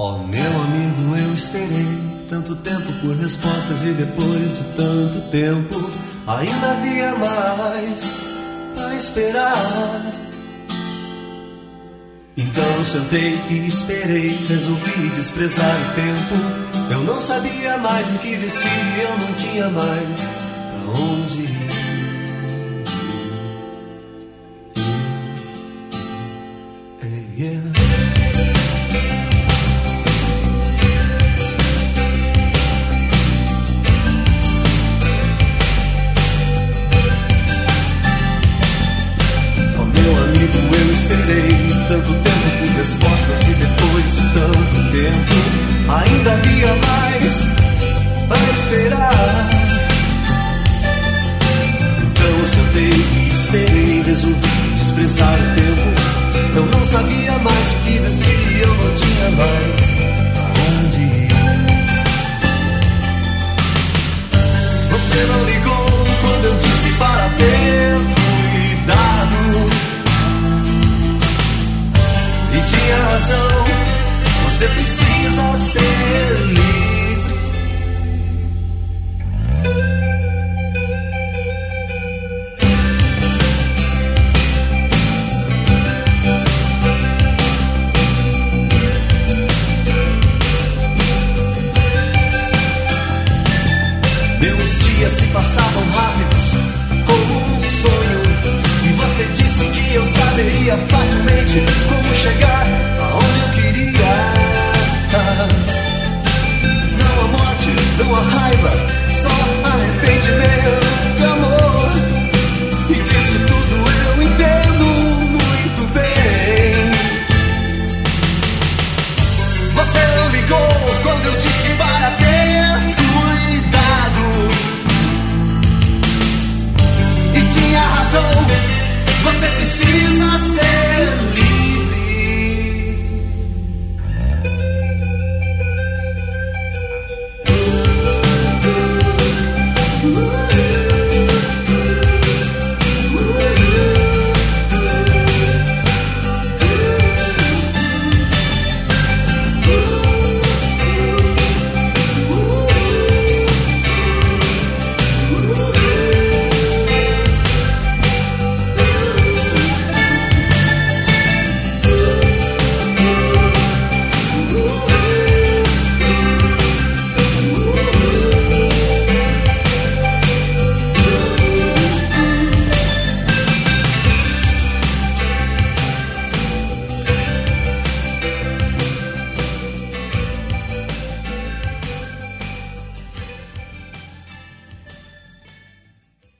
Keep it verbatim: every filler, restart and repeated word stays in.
Oh, meu amigo, eu esperei tanto tempo por respostas e depois de tanto tempo ainda havia mais a esperar. Então sentei e esperei, resolvi desprezar o tempo. Eu não sabia mais o que vestir e eu não tinha mais pra onde ir. Yeah. Oh, meu amigo, eu esperei tanto tempo por respostas e depois de tanto tempo ainda havia mais a esperar. Então eu sentei e esperei, resolvi desprezar o tempo. Eu não sabia mais o que vestir, eu não tinha mais aonde ir. Você não ligou quando eu disse para ter cuidado. E tinha razão, você precisa ser livre. Meus dias se passavam rápidos como um sonho. E você disse que eu saberia facilmente como chegar